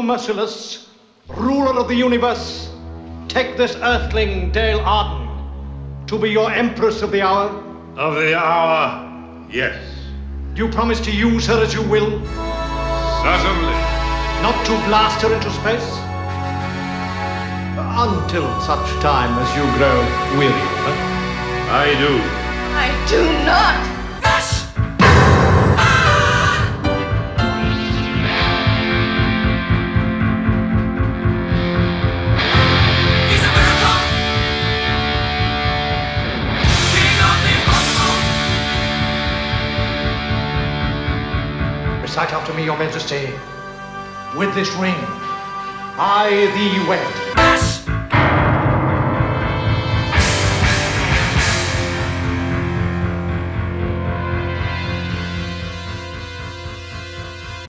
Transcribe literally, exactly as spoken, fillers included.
merciless, ruler of the universe, take this earthling, Dale Arden, to be your empress of the hour? Of the hour, yes. Do you promise to use her as you will? Certainly. Not to blast her into space? Until such time as you grow weary of her? I do. I do not! Recite after me, your majesty. With this ring, I thee wed.